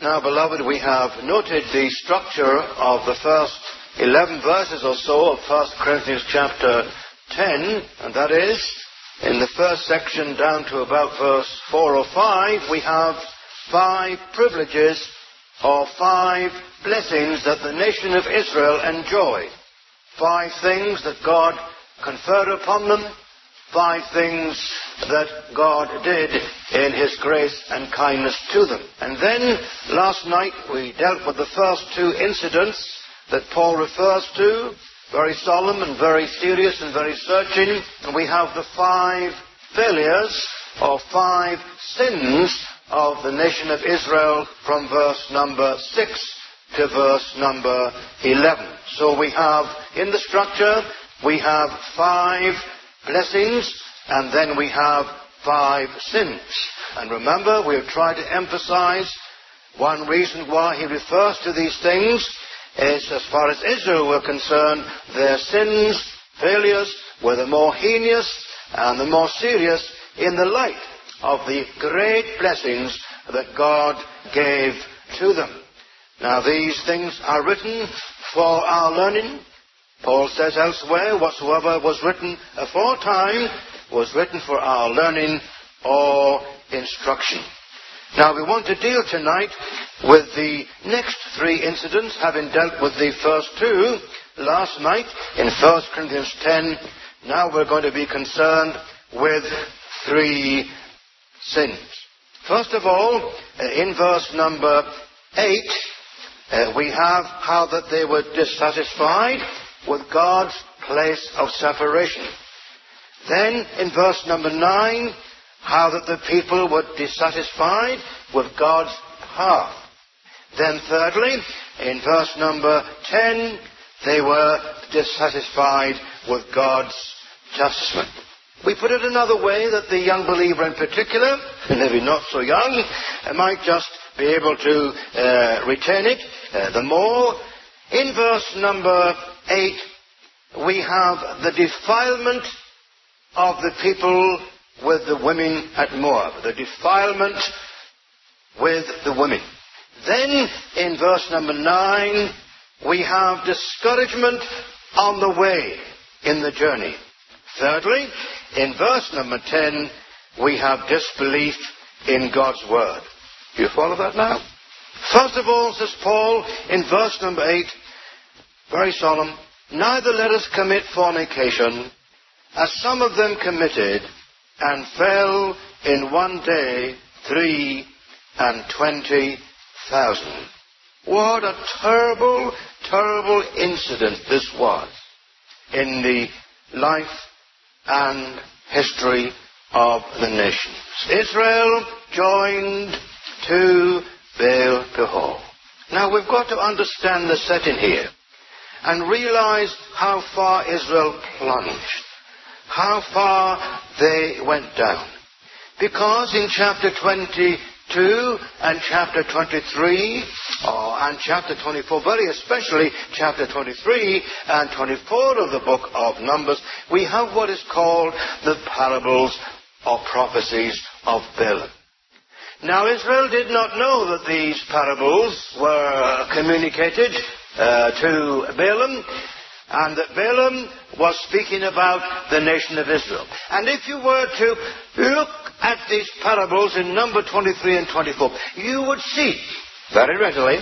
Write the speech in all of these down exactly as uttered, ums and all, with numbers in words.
Now, beloved, we have noted the structure of the first eleven verses or so of First Corinthians chapter ten, and that is, in the first section down to about verse four or five, we have five privileges or five blessings that the nation of Israel enjoyed. Five things that God conferred upon them, five things that God did in His grace and kindness to them. And then, last night, we dealt with the first two incidents that Paul refers to, very solemn and very serious and very searching. And we have the five failures or five sins of the nation of Israel from verse number six to verse number eleven. So we have, in the structure, we have five blessings, and then we have five sins. And remember, we have tried to emphasize one reason why he refers to these things is, as far as Israel were concerned, their sins, failures, were the more heinous and the more serious in the light of the great blessings that God gave to them. Now, these things are written for our learning. Paul says elsewhere, whatsoever was written aforetime was written for our learning or instruction. Now, we want to deal tonight with the next three incidents, having dealt with the first two last night in First Corinthians ten. Now we're going to be concerned with three sins. First of all, in verse number eight, uh, we have how that they were dissatisfied with God's place of separation. Then, in verse number nine, how that the people were dissatisfied with God's path. Then, thirdly, in verse number ten, they were dissatisfied with God's judgment. We put it another way, that the young believer in particular, maybe not so young, might just be able to uh, retain it uh, the more. In verse number eight, we have the defilement of the people with the women at Moab. The defilement with the women. Then, in verse number nine, we have discouragement on the way in the journey. Thirdly, in verse number ten, we have disbelief in God's word. Do you follow that now? First of all, says Paul, in verse number eight, very solemn, neither let us commit fornication, as some of them committed, and fell in one day three and twenty thousand. What a terrible, terrible incident this was in the life and history of the nations. Israel joined to Baal Peor. Now we've got to understand the setting here and realize how far Israel plunged, how far they went down. Because in chapter twenty-two and chapter twenty-three, oh, and chapter twenty-four, very especially chapter twenty-three and twenty-four of the book of Numbers, we have what is called the parables or prophecies of Balaam. Now, Israel did not know that these parables were communicated uh, to Balaam, and that Balaam was speaking about the nation of Israel. And if you were to look at these parables in number twenty-three and twenty-four, you would see very readily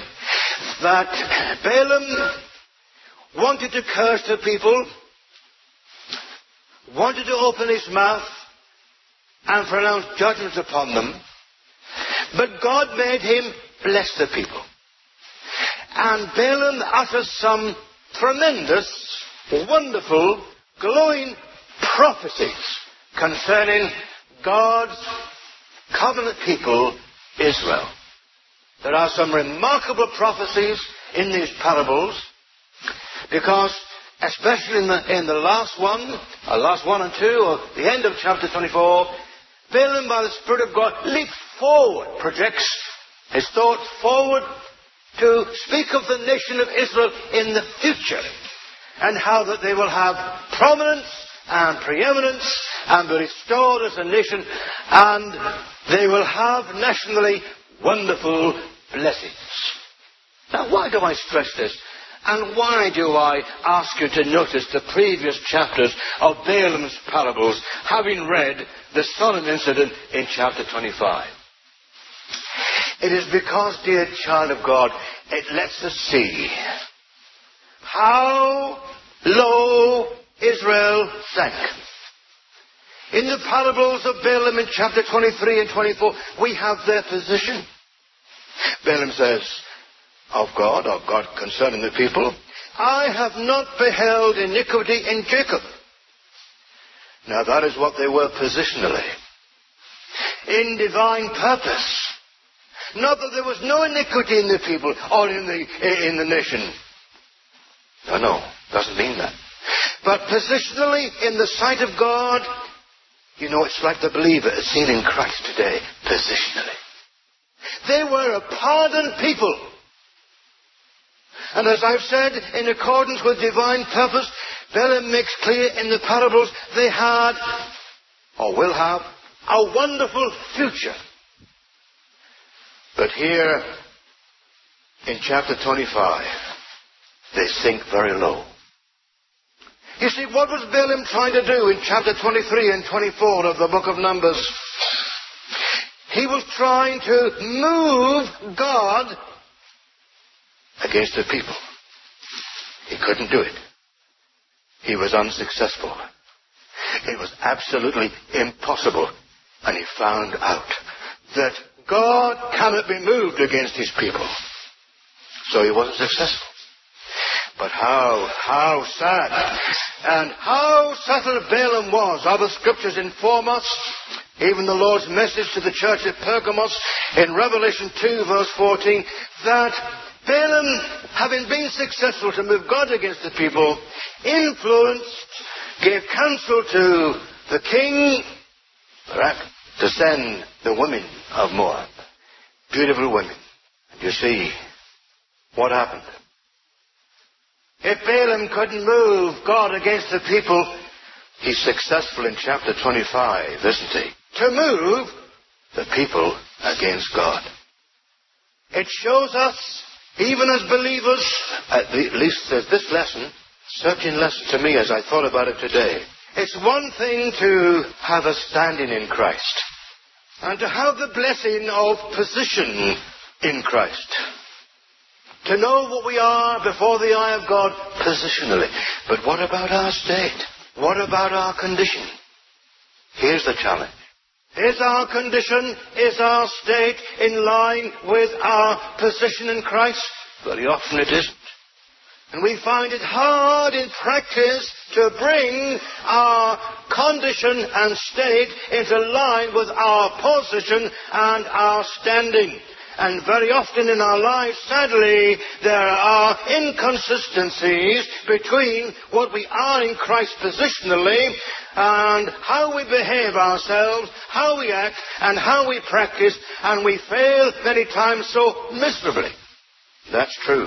that Balaam wanted to curse the people, wanted to open his mouth and pronounce judgments upon them, but God made him bless the people. And Balaam utters some tremendous, wonderful, glowing prophecies concerning God's covenant people, Israel. There are some remarkable prophecies in these parables, because especially in the, in the last one, or last one and two, or the end of chapter twenty-four, Balaam, by the Spirit of God, leaps forward, projects his thoughts forward to speak of the nation of Israel in the future, and how that they will have prominence and preeminence and be restored as a nation, and they will have nationally wonderful blessings. Now, why do I stress this? And why do I ask you to notice the previous chapters of Balaam's parables, having read the solemn incident in chapter twenty-five? It is because, dear child of God, it lets us see how low Israel sank. In the parables of Balaam in chapter twenty-three and twenty-four, we have their position. Balaam says of God, of God concerning the people, I have not beheld iniquity in Jacob. Now that is what they were positionally. In divine purpose. Not that there was no iniquity in the people or in the, in the nation. No, no, doesn't mean that. But positionally, in the sight of God, you know, it's like the believer is seen in Christ today, positionally. They were a pardoned people. And as I've said, in accordance with divine purpose, Balaam makes clear in the parables they had, or will have, a wonderful future. But here, in chapter twenty-five, they sink very low. You see, what was Balaam trying to do in chapter twenty-three and twenty-four of the book of Numbers? He was trying to move God against the people. He couldn't do it. He was unsuccessful. It was absolutely impossible. And he found out that God cannot be moved against his people. So he wasn't successful. But how, how sad and how subtle Balaam was. Our scriptures inform us, even the Lord's message to the church at Pergamos in Revelation two verse fourteen, that Balaam, having been successful to move God against the people, influenced, gave counsel to the king to send the women of Moab. Beautiful women. And you see what happened. If Balaam couldn't move God against the people, he's successful in chapter twenty-five, isn't he? To move the people against God. It shows us, even as believers, at least there's this lesson, searching lesson to me as I thought about it today. It's one thing to have a standing in Christ and to have the blessing of position in Christ. To know what we are before the eye of God positionally. But what about our state? What about our condition? Here's the challenge. Is our condition, is our state in line with our position in Christ? Very often it isn't. And we find it hard in practice to bring our condition and state into line with our position and our standing. And very often in our lives, sadly, there are inconsistencies between what we are in Christ positionally and how we behave ourselves, how we act, and how we practice, and we fail many times so miserably. That's true.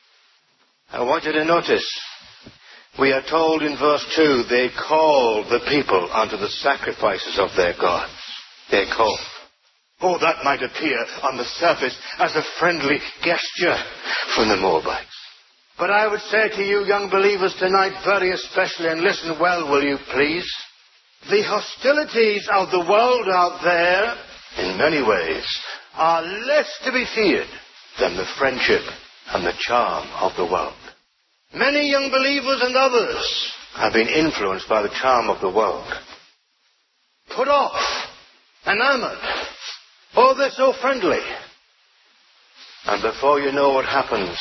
I want you to notice, we are told in verse two, they called the people unto the sacrifices of their gods. They called. Oh, that might appear on the surface as a friendly gesture from the Moabites. But I would say to you, young believers, tonight, very especially, and listen well, will you please? The hostilities of the world out there, in many ways, are less to be feared than the friendship and the charm of the world. Many young believers and others have been influenced by the charm of the world. Put off, enamored. Oh, they're so friendly. And before you know what happens,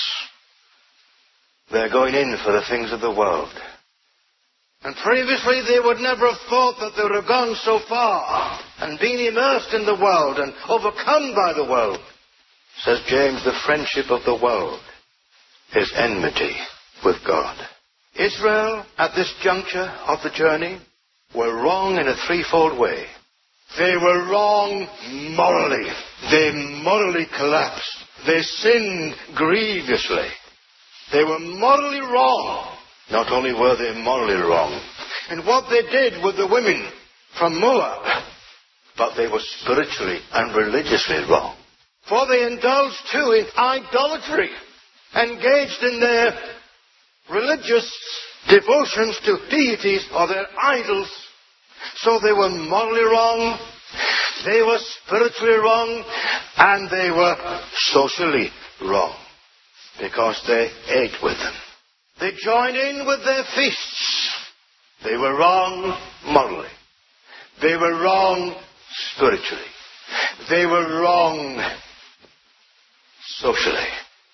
they're going in for the things of the world. And previously they would never have thought that they would have gone so far and been immersed in the world and overcome by the world. Says James, the friendship of the world is enmity with God. Israel, at this juncture of the journey, were wrong in a threefold way. They were wrong morally. They morally collapsed. They sinned grievously. They were morally wrong. Not only were they morally wrong in what they did with the women from Moab, but they were spiritually and religiously wrong. For they indulged too in idolatry, engaged in their religious devotions to deities or their idols. So they were morally wrong, they were spiritually wrong, and they were socially wrong, because they ate with them. They joined in with their feasts. They were wrong morally. They were wrong spiritually. They were wrong socially.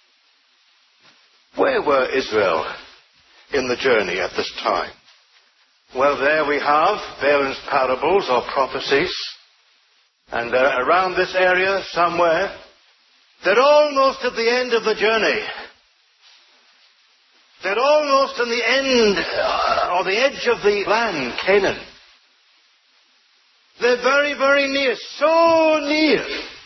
Where were Israel in the journey at this time? Well, there we have Balaam's parables or prophecies. And uh, around this area somewhere, they're almost at the end of the journey. They're almost in the end, uh, or the edge of the land, Canaan. They're very, very near, so near.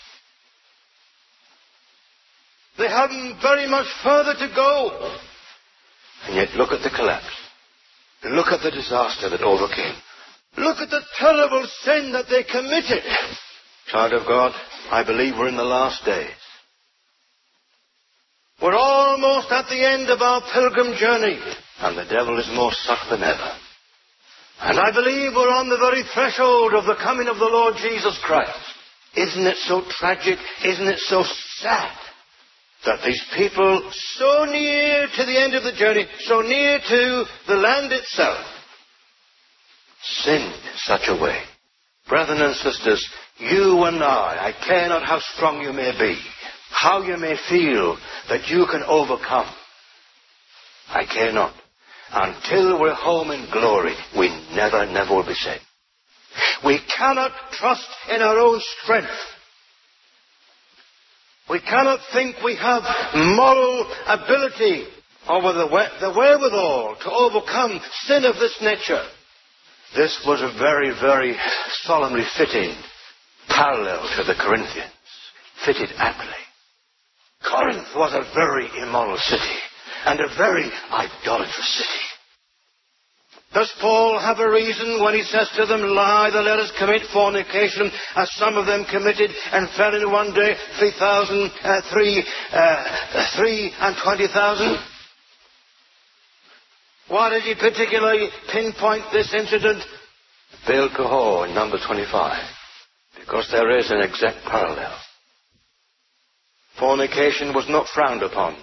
They haven't very much further to go. And yet look at the collapse. Look at the disaster that overcame. Look at the terrible sin that they committed. Child of God, I believe we're in the last days. We're almost at the end of our pilgrim journey, and the devil is more subtle than ever. And I believe we're on the very threshold of the coming of the Lord Jesus Christ. Isn't it so tragic? Isn't it so sad that these people, so near to the end of the journey, so near to the land itself, sinned in such a way? Brethren and sisters, you and I, I care not how strong you may be, how you may feel that you can overcome. I care not. Until we're home in glory, we never, never will be saved. We cannot trust in our own strength. We cannot think we have moral ability or the, the wherewithal to overcome sin of this nature. This was a very, very solemnly fitting parallel to the Corinthians. Fitted aptly. Corinth was a very immoral city and a very idolatrous city. Does Paul have a reason when he says to them, neither let us commit fornication, as some of them committed and fell in one day three thousand, uh, three, uh, three and twenty thousand? Why did he particularly pinpoint this incident? Baal Pehor in number twenty-five. Because there is an exact parallel. Fornication was not frowned upon.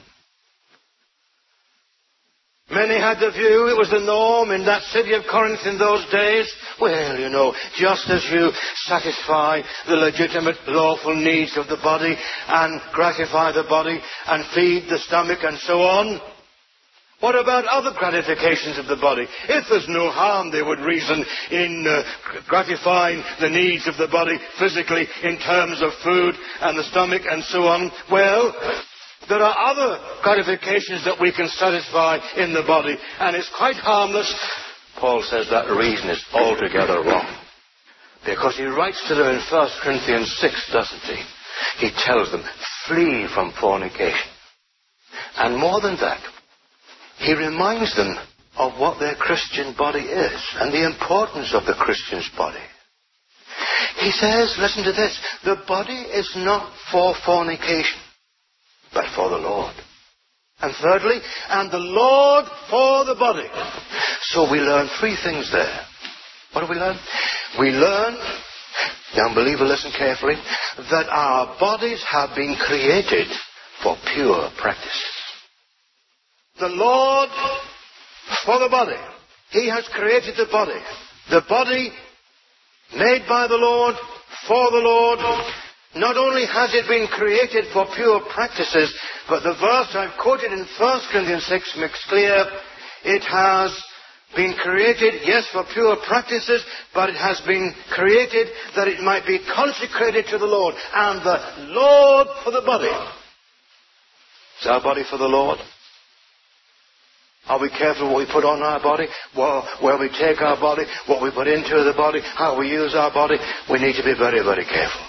Many had the view it was the norm in that city of Corinth in those days. Well, you know, just as you satisfy the legitimate, lawful needs of the body and gratify the body and feed the stomach and so on, what about other gratifications of the body? If there's no harm, they would reason, in uh, gratifying the needs of the body physically in terms of food and the stomach and so on. Well, there are other gratifications that we can satisfy in the body, and it's quite harmless. Paul says that reason is altogether wrong. Because he writes to them in First Corinthians six, doesn't he? He tells them, flee from fornication. And more than that, he reminds them of what their Christian body is and the importance of the Christian's body. He says, listen to this, the body is not for fornication, but for the Lord. And thirdly, and the Lord for the body. So we learn three things there. What do we learn? We learn, young believer, listen carefully, that our bodies have been created for pure practices. The Lord for the body. He has created the body. The body made by the Lord, for the Lord. Not only has it been created for pure practices, but the verse I've quoted in First Corinthians six makes clear it has been created, yes, for pure practices, but it has been created that it might be consecrated to the Lord. And the Lord for the body. Is our body for the Lord? Are we careful what we put on our body? Well, where we take our body, what we put into the body, how we use our body? We need to be very, very careful.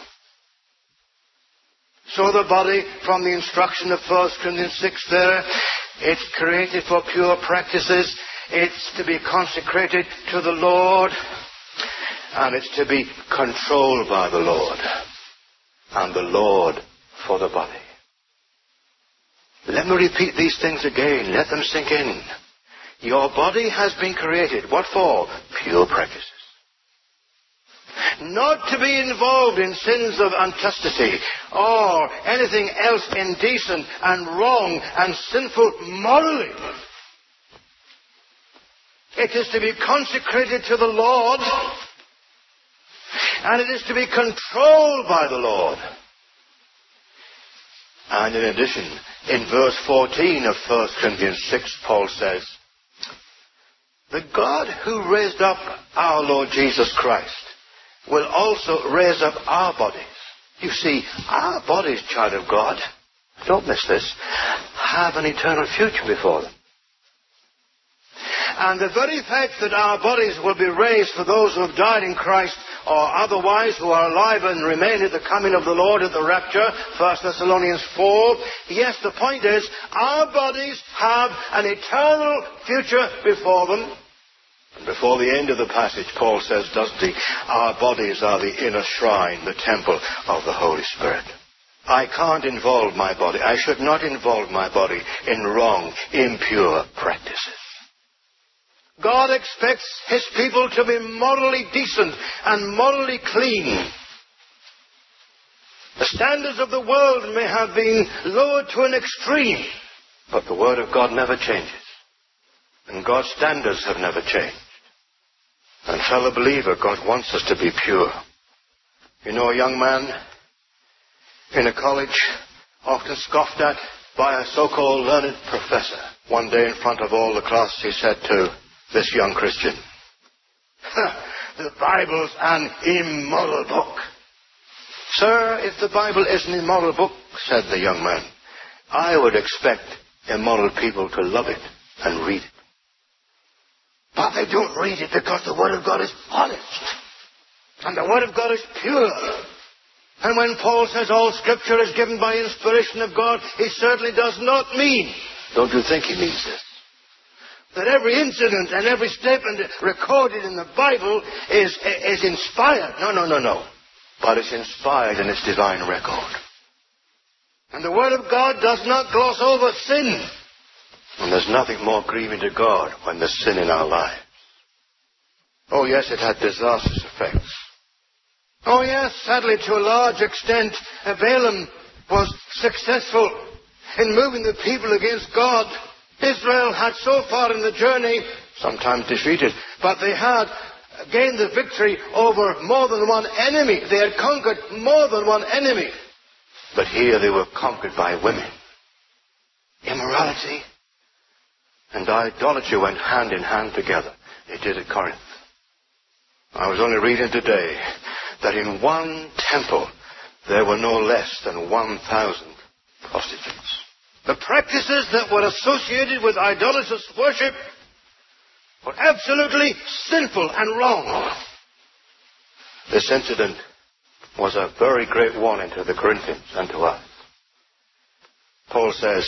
So the body, from the instruction of First Corinthians six there, it's created for pure practices. It's to be consecrated to the Lord. And it's to be controlled by the Lord. And the Lord for the body. Let me repeat these things again. Let them sink in. Your body has been created. What for? Pure practices. Not to be involved in sins of unchastity or anything else indecent and wrong and sinful morally. It is to be consecrated to the Lord, and it is to be controlled by the Lord. And in addition, in verse fourteen of First Corinthians six, Paul says, the God who raised up our Lord Jesus Christ will also raise up our bodies. You see, our bodies, child of God, don't miss this, have an eternal future before them. And the very fact that our bodies will be raised for those who have died in Christ or otherwise who are alive and remain at the coming of the Lord at the rapture, First Thessalonians four, yes, the point is, our bodies have an eternal future before them. And before the end of the passage, Paul says, doesn't he, our bodies are the inner shrine, the temple of the Holy Spirit. I can't involve my body, I should not involve my body in wrong, impure practices. God expects His people to be morally decent and morally clean. The standards of the world may have been lowered to an extreme, but the Word of God never changes. And God's standards have never changed. And fellow believer, God wants us to be pure. You know, a young man in a college, often scoffed at by a so-called learned professor. One day in front of all the class, he said to this young Christian, the Bible's an immoral book. Sir, if the Bible is an immoral book, said the young man, I would expect immoral people to love it and read it. But they don't read it because the Word of God is honest. And the Word of God is pure. And when Paul says all Scripture is given by inspiration of God, he certainly does not mean, don't you think he means this, that every incident and every statement recorded in the Bible is, is inspired. No, no, no, no. But it's inspired in its divine record. And the Word of God does not gloss over sin. And there's nothing more grieving to God when there's sin in our lives. Oh yes, it had disastrous effects. Oh yes, sadly to a large extent, Balaam was successful in moving the people against God. Israel had so far in the journey, sometimes defeated, but they had gained the victory over more than one enemy. They had conquered more than one enemy. But here they were conquered by women. Immorality and idolatry went hand in hand together. It did at Corinth. I was only reading today that in one temple there were no less than one thousand prostitutes. The practices that were associated with idolatrous worship were absolutely sinful and wrong. This incident was a very great warning to the Corinthians and to us. Paul says,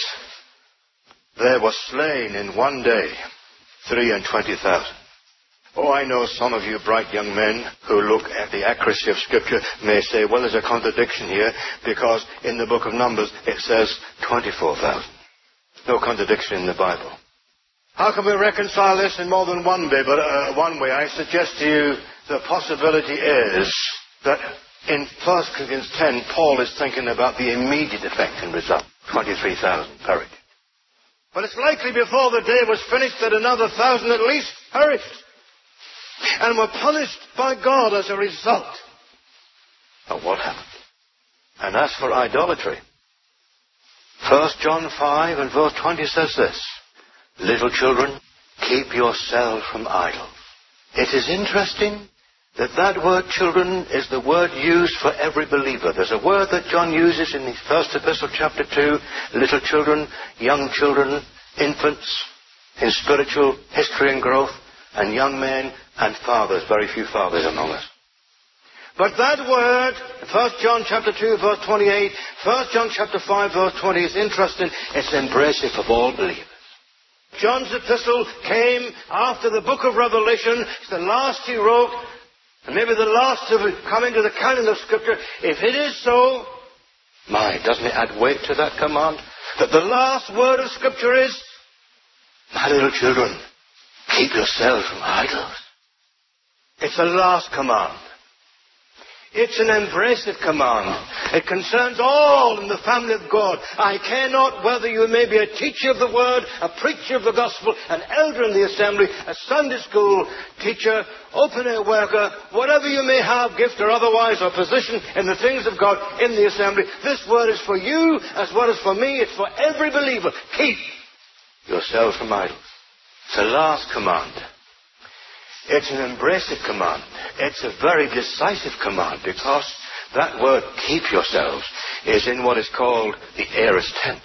there were slain in one day three and twenty thousand. Oh, I know some of you bright young men who look at the accuracy of Scripture may say, well, there's a contradiction here because in the book of Numbers it says twenty-four thousand. No contradiction in the Bible. How can we reconcile this in more than one way? But uh, one way, I suggest to you the possibility is that in First Corinthians ten, Paul is thinking about the immediate effect and result. twenty-three thousand perished. But it's likely before the day was finished that another thousand at least perished and were punished by God as a result of what happened. And as for idolatry, First John five and verse twenty says this, little children, keep yourselves from idols. It is interesting that that word children is the word used for every believer. There's a word that John uses in the first epistle, chapter two, little children, young children, infants, in spiritual history and growth, and young men and fathers, very few fathers among us. But that word, First John chapter two, verse twenty-eight, First John chapter five, verse twenty, is interesting. It's embracive of all believers. John's epistle came after the book of Revelation. It's the last he wrote, and maybe the last to come into the canon of Scripture. If it is so, my nine. Doesn't it add weight to that command? That the last word of Scripture is, my little children, keep yourselves from idols. It's the last command. It's an embracive command. It concerns all in the family of God. I care not whether you may be a teacher of the word, a preacher of the gospel, an elder in the assembly, a Sunday school teacher, open-air worker, whatever you may have, gift or otherwise, or position in the things of God in the assembly. This word is for you as well as for me. It's for every believer. Keep yourselves from idols. It's the last command. It's an embracive command. It's a very decisive command because that word, keep yourselves, is in what is called the aorist tense.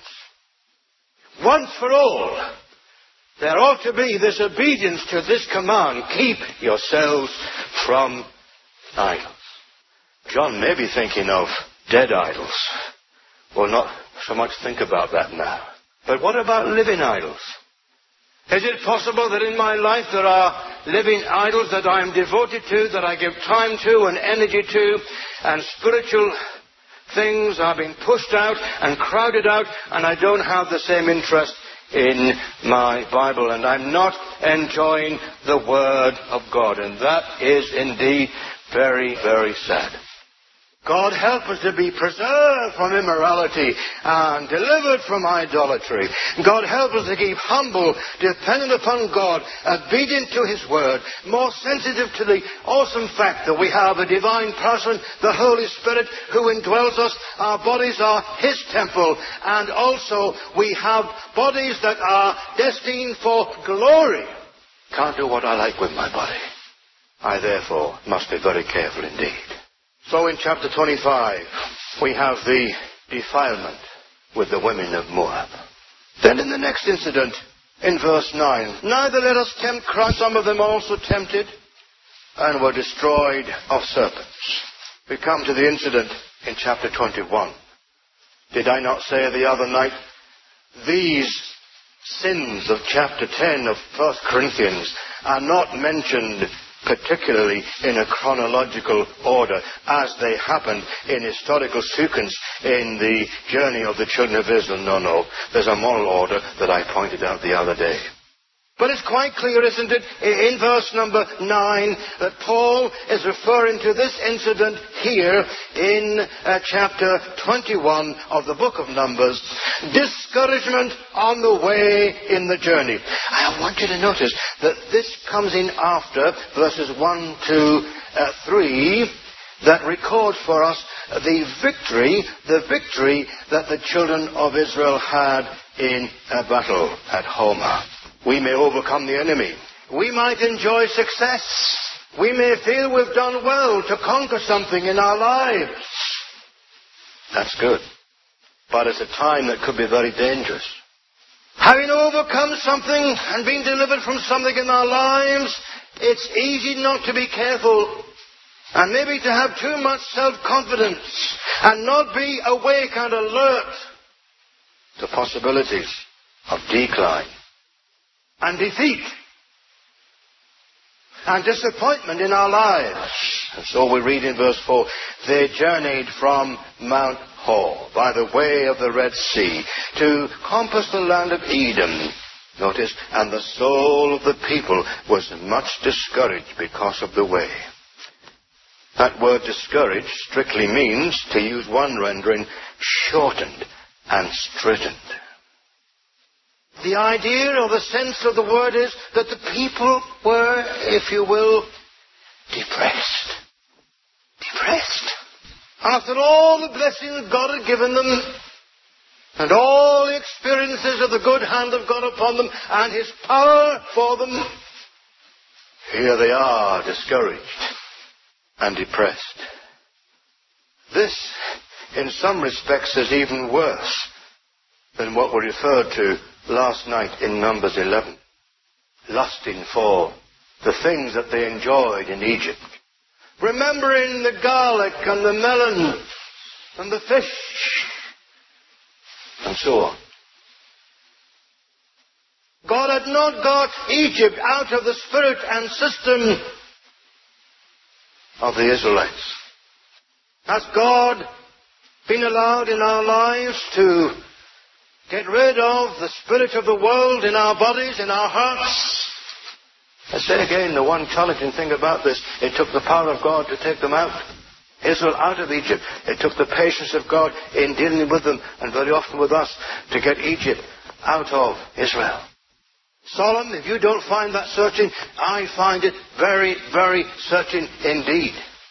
Once for all, there ought to be this obedience to this command, keep yourselves from idols. John may be thinking of dead idols. We'll not so much think about that now. But what about living idols? Is it possible that in my life there are living idols that I am devoted to, that I give time to and energy to, and spiritual things are being pushed out and crowded out, and I don't have the same interest in my Bible, and I'm not enjoying the Word of God, and that is indeed very, very sad. God help us to be preserved from immorality and delivered from idolatry. God help us to keep humble, dependent upon God, obedient to His Word, more sensitive to the awesome fact that we have a divine person, the Holy Spirit, who indwells us. Our bodies are His temple, and also we have bodies that are destined for glory. Can't do what I like with my body. I therefore must be very careful indeed. So in chapter twenty-five, we have the defilement with the women of Moab. Then in the next incident, in verse nine, neither let us tempt Christ, some of them also tempted, and were destroyed of serpents. We come to the incident in chapter twenty-one. Did I not say the other night, these sins of chapter ten of First Corinthians are not mentioned particularly in a chronological order, as they happened in historical sequence in the journey of the children of Israel. No, no. There's a moral order that I pointed out the other day. But it's quite clear, isn't it, in verse number nine, that Paul is referring to this incident here in uh, chapter twenty-one of the book of Numbers. Discouragement on the way in the journey. I want you to notice that this comes in after verses one to uh, three, that records for us the victory, the victory that the children of Israel had in a battle at Hormah. We may overcome the enemy. We might enjoy success. We may feel we've done well to conquer something in our lives. That's good. But it's a time that could be very dangerous. Having overcome something and been delivered from something in our lives, it's easy not to be careful and maybe to have too much self-confidence and not be awake and alert to possibilities of decline and defeat and disappointment in our lives. And so we read in verse four, they journeyed from Mount Hor by the way of the Red Sea to compass the land of Edom. Notice, and the soul of the people was much discouraged because of the way. That word discouraged strictly means, to use one rendering, shortened and straitened. The idea or the sense of the word is that the people were, if you will, depressed. Depressed. After all the blessings God had given them, and all the experiences of the good hand of God upon them, and His power for them, here they are, discouraged and depressed. This, in some respects, is even worse than what we referred to last night in Numbers eleven. Lusting for the things that they enjoyed in Egypt. Remembering the garlic and the melon and the fish and so on. God had not got Egypt out of the spirit and system of the Israelites. As God been allowed in our lives to get rid of the spirit of the world in our bodies, in our hearts? I say again, the one challenging thing about this, it took the power of God to take them out. Israel out of Egypt. It took the patience of God in dealing with them, and very often with us, to get Egypt out of Israel. Solemn, if you don't find that searching, I find it very, very searching indeed.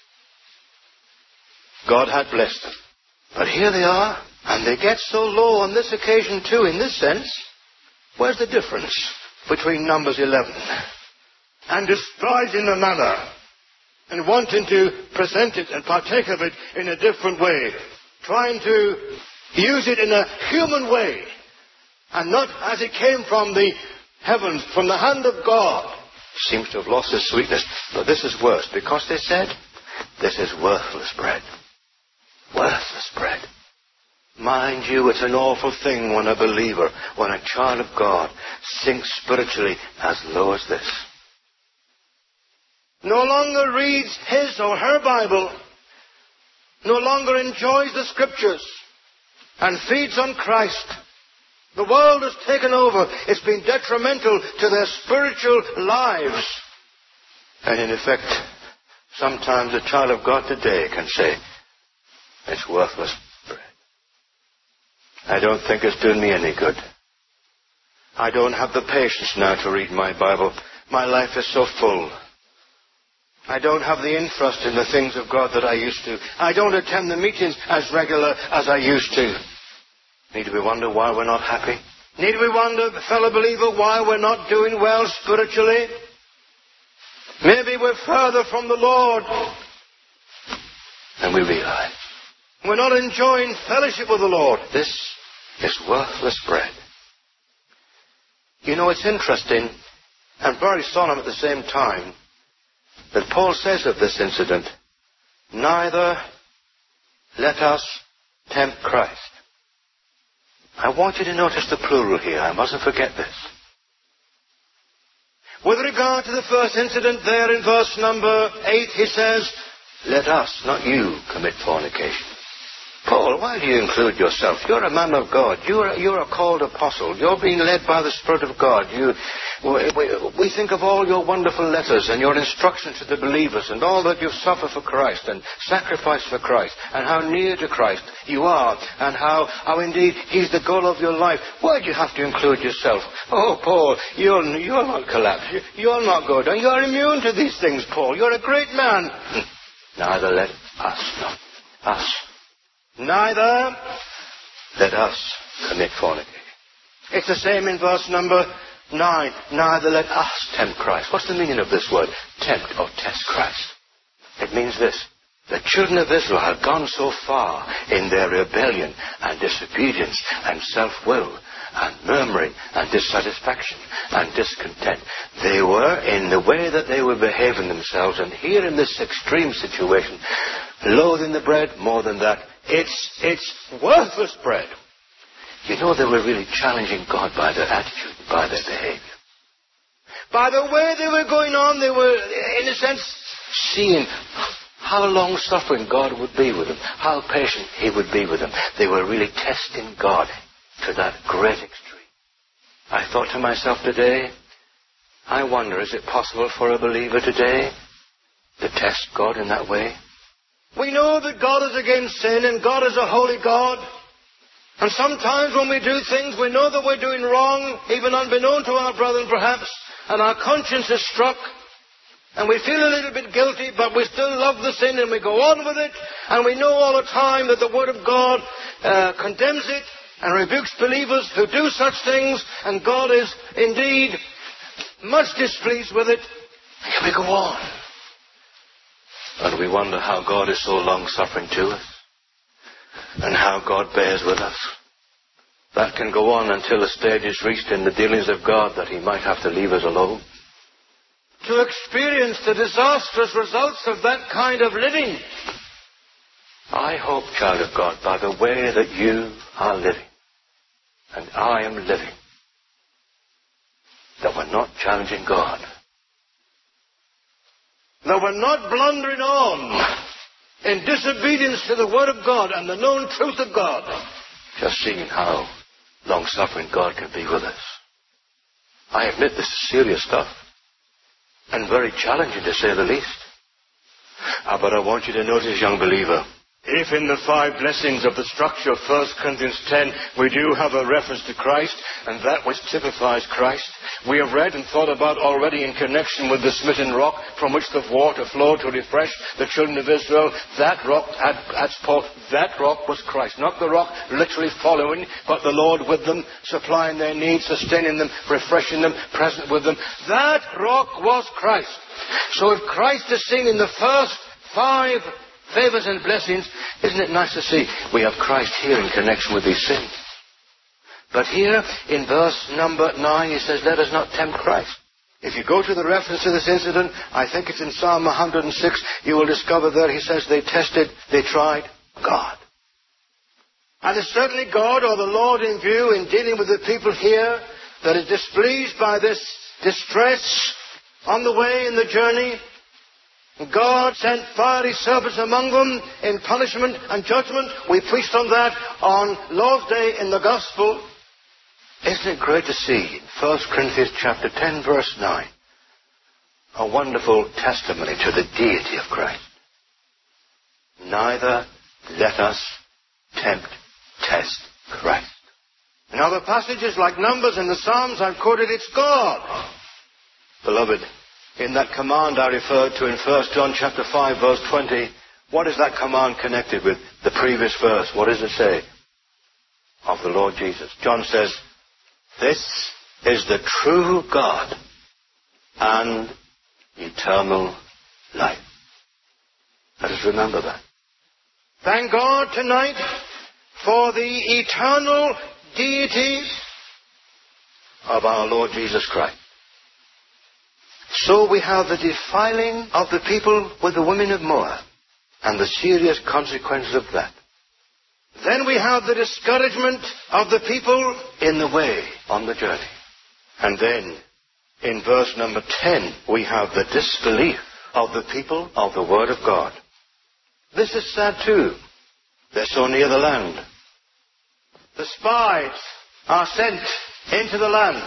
God had blessed them. But here they are, and they get so low on this occasion too, in this sense. Where's the difference between Numbers eleven and despising the manna and wanting to present it and partake of it in a different way, trying to use it in a human way and not as it came from the heavens, from the hand of God? Seems to have lost its sweetness. But this is worse, because they said, this is worthless bread. Worthless bread. Mind you, it's an awful thing when a believer, when a child of God, sinks spiritually as low as this. No longer reads his or her Bible, no longer enjoys the Scriptures, and feeds on Christ. The world has taken over. It's been detrimental to their spiritual lives. And in effect, sometimes a child of God today can say, it's worthless bread. I don't think it's doing me any good. I don't have the patience now to read my Bible. My life is so full. I don't have the interest in the things of God that I used to. I don't attend the meetings as regular as I used to. Need we wonder why we're not happy? Need we wonder, fellow believer, why we're not doing well spiritually? Maybe we're further from the Lord than we realize. We're not enjoying fellowship with the Lord. This is worthless bread. You know, it's interesting and very solemn at the same time that Paul says of this incident, neither let us tempt Christ. I want you to notice the plural here. I mustn't forget this. With regard to the first incident there in verse number eight, he says, let us, not you, commit fornication. Paul, why do you include yourself? You're a man of God. You're a, you're a called apostle. You're being led by the Spirit of God. You, we, we think of all your wonderful letters and your instructions to the believers and all that you've suffered for Christ and sacrificed for Christ and how near to Christ you are and how, how indeed He's the goal of your life. Why do you have to include yourself? Oh, Paul, you're, you're not collapsed. You're not good. And you're immune to these things, Paul. You're a great man. Neither let us, not us. Neither let us commit fornication. It's the same in verse number nine. Neither let us tempt Christ. What's the meaning of this word? Tempt or test Christ. It means this. The children of Israel had gone so far in their rebellion and disobedience and self-will and murmuring and dissatisfaction and discontent. They were, in the way that they were behaving themselves, and here in this extreme situation, loathing the bread more than that. It's, it's worthless bread. You know, they were really challenging God by their attitude, by their behavior. By the way they were going on, they were, in a sense, seeing how long-suffering God would be with them, how patient He would be with them. They were really testing God to that great extreme. I thought to myself today, I wonder, is it possible for a believer today to test God in that way? We know that God is against sin and God is a holy God. And sometimes when we do things, we know that we're doing wrong, even unbeknown to our brethren perhaps, and our conscience is struck. And we feel a little bit guilty, but we still love the sin and we go on with it. And we know all the time that the Word of God uh, condemns it and rebukes believers who do such things. And God is indeed much displeased with it. And we go on. And we wonder how God is so long-suffering to us. And how God bears with us. That can go on until a stage is reached in the dealings of God that He might have to leave us alone. To experience the disastrous results of that kind of living. I hope, child of God, by the way that you are living, and I am living, that we're not challenging God. That we're not blundering on in disobedience to the Word of God and the known truth of God. Just seeing how long-suffering God can be with us. I admit this is serious stuff, and very challenging to say the least. Ah, but I want you to notice, young believer, if in the five blessings of the structure of First Corinthians ten we do have a reference to Christ and that which typifies Christ, we have read and thought about already in connection with the smitten rock from which the water flowed to refresh the children of Israel. That rock, adds Paul, that rock was Christ. Not the rock literally following, but the Lord with them, supplying their needs, sustaining them, refreshing them, present with them. That rock was Christ. So if Christ is seen in the first five favors and blessings, isn't it nice to see we have Christ here in connection with these things? But here in verse number nine he says, let us not tempt Christ. If you go to the reference to this incident, I think it's in Psalm one hundred six, you will discover there he says they tested, they tried God. And it's certainly God or the Lord in view in dealing with the people here that is displeased by this distress on the way in the journey. God sent fiery serpents among them in punishment and judgment. We preached on that on Lord's Day in the Gospel. Isn't it great to see in First Corinthians chapter ten verse nine a wonderful testimony to the deity of Christ? Neither let us tempt, test Christ. In other passages like Numbers and the Psalms I've quoted, it's God. Beloved, in that command I referred to in First John chapter five verse twenty, what is that command connected with? The previous verse. What does it say? Of the Lord Jesus. John says, this is the true God and eternal life. Let us remember that. Thank God tonight for the eternal deity of our Lord Jesus Christ. So we have the defiling of the people with the women of Moab and the serious consequences of that. Then we have the discouragement of the people in the way on the journey. And then in verse number ten we have the disbelief of the people of the Word of God. This is sad too. They're so near the land. The spies are sent into the land.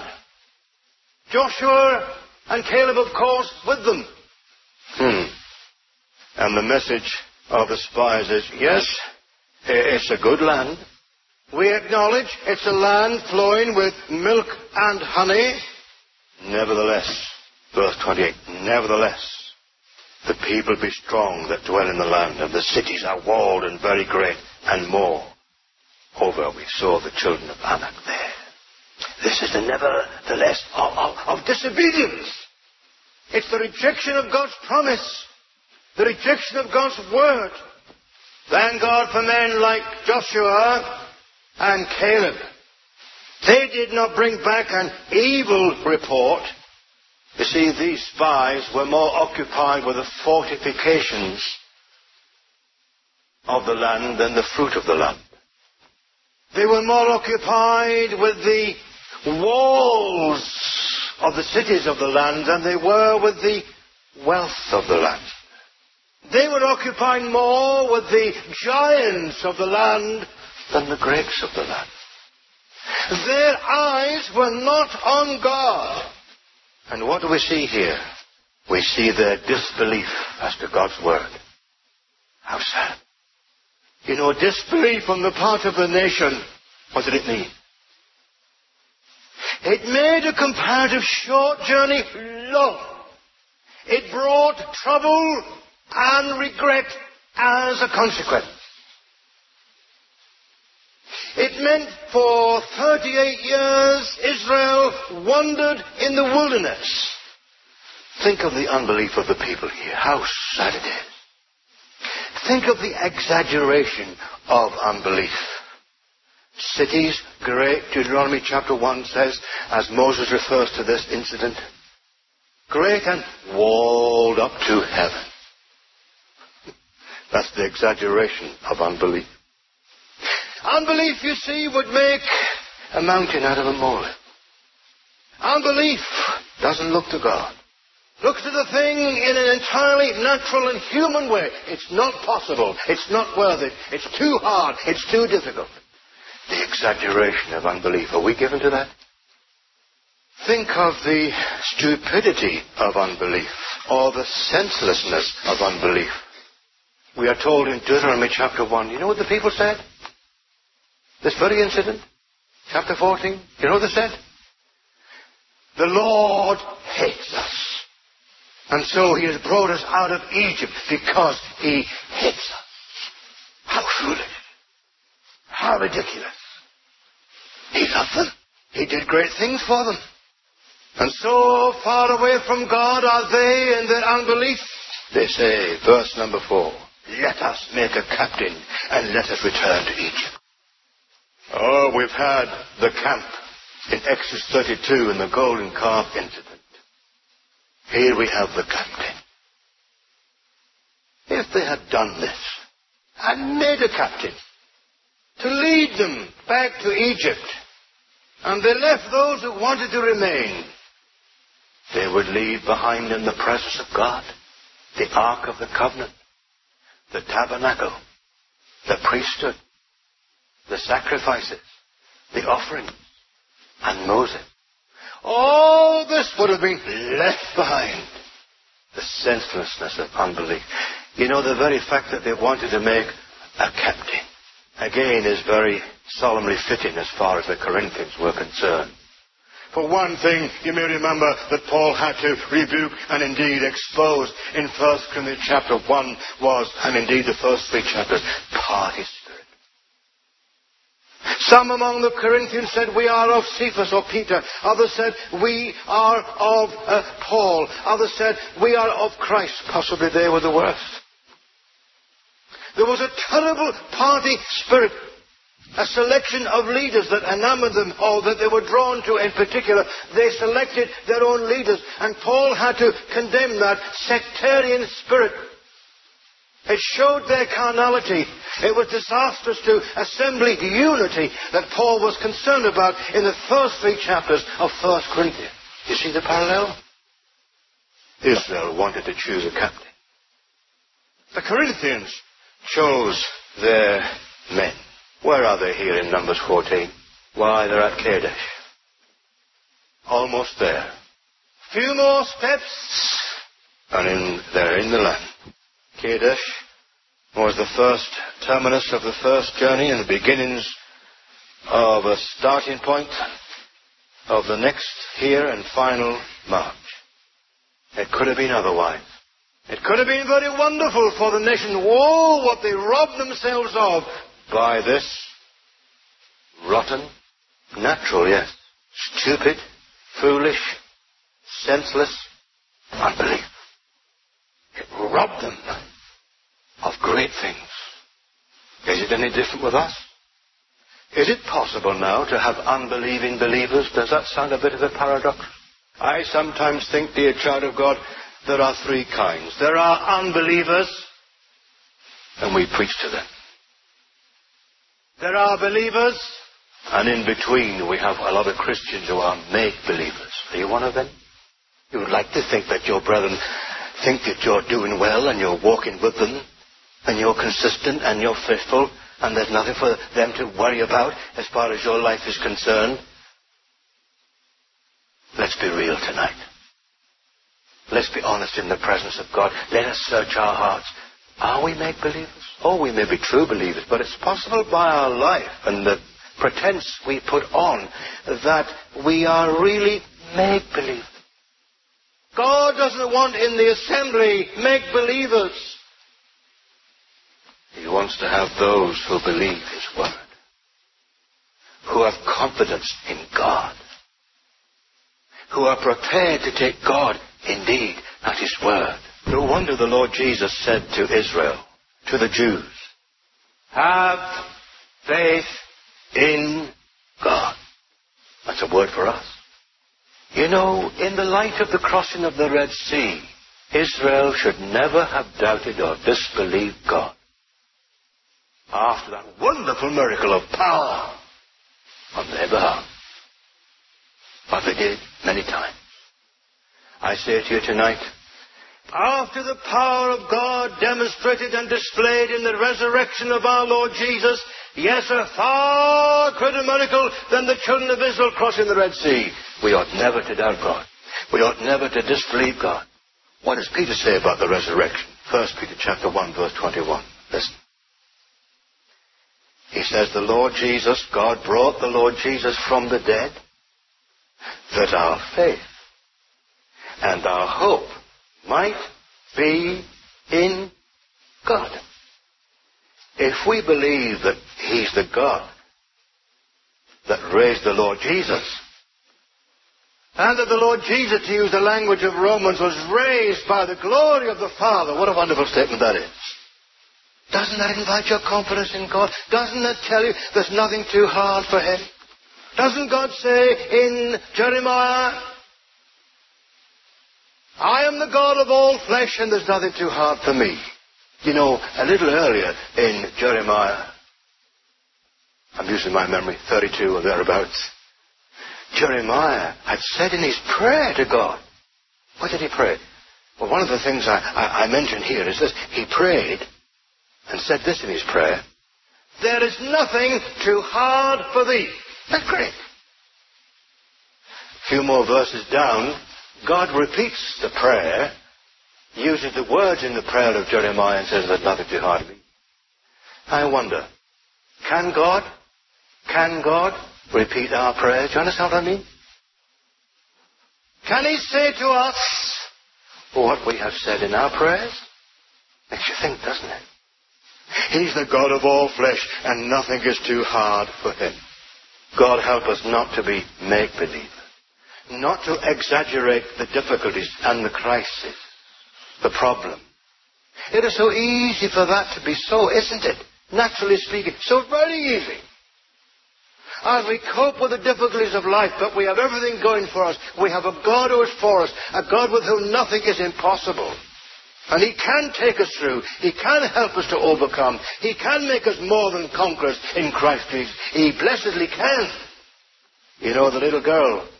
Joshua and Caleb, of course, with them. Hmm. And the message of the spies is, yes, it's a good land. We acknowledge it's a land flowing with milk and honey. Nevertheless, verse twenty-eight, nevertheless, the people be strong that dwell in the land, and the cities are walled and very great, and more. Over we saw the children of Anak there. This is the nevertheless of, of, of disobedience. It's the rejection of God's promise. The rejection of God's word. Thank God for men like Joshua and Caleb. They did not bring back an evil report. You see, these spies were more occupied with the fortifications of the land than the fruit of the land. They were more occupied with the walls of the cities of the land than they were with the wealth of the land. They were occupied more with the giants of the land than the grapes of the land. Their eyes were not on God. And what do we see here? We see their disbelief as to God's word. How sad. You know, disbelief on the part of the nation, what did it mean? It made a comparative short journey long. It brought trouble and regret as a consequence. It meant for thirty-eight years Israel wandered in the wilderness. Think of the unbelief of the people here. How sad it is. Think of the exaggeration of unbelief. Cities great, Deuteronomy chapter one says, as Moses refers to this incident, great and walled up to heaven. That's the exaggeration of unbelief. Unbelief, you see, would make a mountain out of a molehill. Unbelief doesn't look to God. looks at the thing in an entirely natural and human way. It's not possible. It's not worth it. It's too hard. It's too difficult. The exaggeration of unbelief. Are we given to that? Think of the stupidity of unbelief, or the senselessness of unbelief. We are told in Deuteronomy chapter one, you know what the people said? This very incident, chapter fourteen, you know what they said? The Lord hates us. And so he has brought us out of Egypt because he hates us. How foolish. How ridiculous. He loved them. He did great things for them. And so far away from God are they in their unbelief. They say, verse number four, let us make a captain and let us return to Egypt. Oh, we've had the camp in Exodus thirty-two in the golden calf incident. Here we have the captain. If they had done this and made a captain to lead them back to Egypt, and they left those who wanted to remain, they would leave behind in the presence of God the Ark of the Covenant, the tabernacle, the priesthood, the sacrifices, the offerings, and Moses. All this would have been left behind. The senselessness of unbelief. You know, the very fact that they wanted to make a captain, again, is very solemnly fitting as far as the Corinthians were concerned. For one thing, you may remember that Paul had to rebuke and indeed expose in First Corinthians chapter one was, and indeed the first three chapters, party spirit. Some among the Corinthians said, we are of Cephas or Peter. Others said, we are of uh, Paul. Others said, we are of Christ. Possibly they were the worst. There was a terrible party spirit. A selection of leaders that enamored them, or that they were drawn to in particular. They selected their own leaders. And Paul had to condemn that sectarian spirit. It showed their carnality. It was disastrous to assembly unity that Paul was concerned about in the first three chapters of First Corinthians. You see the parallel? Israel wanted to choose a captain. The Corinthians chose their men. Where are they here in Numbers fourteen? Why, they're at Kadesh. Almost there. Few more steps, and in, they're in the land. Kadesh was the first terminus of the first journey and the beginnings of a starting point of the next here and final march. It could have been otherwise. It could have been very wonderful for the nation. Whoa, what they robbed themselves of by this rotten, natural, yes, stupid, foolish, senseless unbelief. It robbed them of great things. Is it any different with us? Is it possible now to have unbelieving believers? Does that sound a bit of a paradox? I sometimes think, dear child of God, there are three kinds. There are unbelievers, and we preach to them. There are believers, and in between we have a lot of Christians who are make-believers. Are you one of them? You would like to think that your brethren think that you're doing well and you're walking with them and you're consistent and you're faithful and there's nothing for them to worry about as far as your life is concerned. Let's be real tonight. Let's be honest in the presence of God. Let us search our hearts. Are we make-believers? Oh, we may be true believers, but it's possible by our life and the pretense we put on that we are really make-believers. God doesn't want in the assembly make-believers. He wants to have those who believe His Word, who have confidence in God, who are prepared to take God indeed at His Word. No wonder the Lord Jesus said to Israel, to the Jews, have faith in God. That's a word for us. You know, in the light of the crossing of the Red Sea, Israel should never have doubted or disbelieved God. After that wonderful miracle of power on their behalf. But they did many times. I say to you tonight, after the power of God demonstrated and displayed in the resurrection of our Lord Jesus, yes, a far greater miracle than the children of Israel crossing the Red Sea, we ought never to doubt God. We ought never to disbelieve God. What does Peter say about the resurrection? First Peter chapter one, verse twenty-one. Listen. He says, the Lord Jesus, God brought the Lord Jesus from the dead, that our faith and our hope might be in God. If we believe that He's the God that raised the Lord Jesus, and that the Lord Jesus, to use the language of Romans, was raised by the glory of the Father, what a wonderful statement that is. Doesn't that invite your confidence in God? Doesn't that tell you there's nothing too hard for Him? Doesn't God say in Jeremiah, I am the God of all flesh and there's nothing too hard for me? You know, a little earlier in Jeremiah, I'm using my memory, thirty-two or thereabouts, Jeremiah had said in his prayer to God, what did he pray? Well, one of the things I, I, I mentioned here is this. He prayed and said this in his prayer, there is nothing too hard for thee. That's great. A few more verses down, God repeats the prayer, uses the words in the prayer of Jeremiah and says there's nothing too hard for me. I wonder, can God, can God repeat our prayers? Do you understand what I mean? Can He say to us what we have said in our prayers? Makes you think, doesn't it? He's the God of all flesh and nothing is too hard for Him. God help us not to be make-believe, not to exaggerate the difficulties and the crisis, the problem. It is so easy for that to be so, isn't it? Naturally speaking, so very easy. As we cope with the difficulties of life, but we have everything going for us. We have a God who is for us, a God with whom nothing is impossible. And He can take us through. He can help us to overcome. He can make us more than conquerors in Christ Jesus. He blessedly can. You know, the little girl,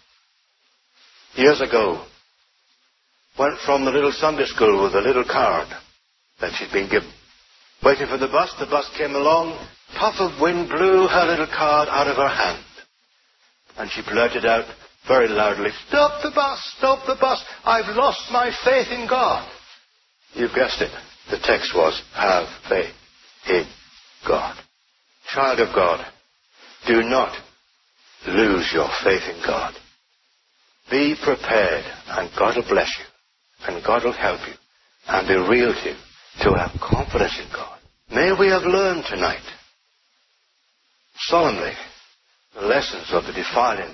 years ago, went from the little Sunday school with a little card that she'd been given. Waiting for the bus, the bus came along. Puff of wind blew her little card out of her hand. And she blurted out very loudly, stop the bus, stop the bus. I've lost my faith in God. You guessed it. The text was, have faith in God. Child of God, do not lose your faith in God. Be prepared, and God will bless you, and God will help you, and be real to you, to have confidence in God. May we have learned tonight, solemnly, the lessons of the defiling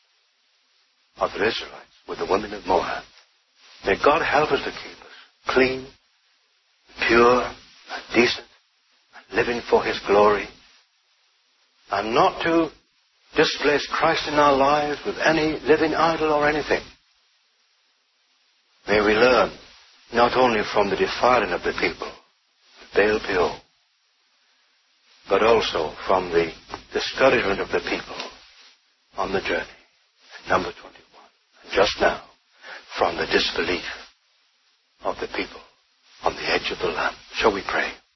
of the Israelites with the women of Moab. May God help us to keep us clean, pure, and decent, and living for His glory, and not to displace Christ in our lives with any living idol or anything. May we learn not only from the defiling of the people, Baal Peor, but also from the discouragement of the people on the journey. Number twenty-one. And just now, from the disbelief of the people on the edge of the land. Shall we pray?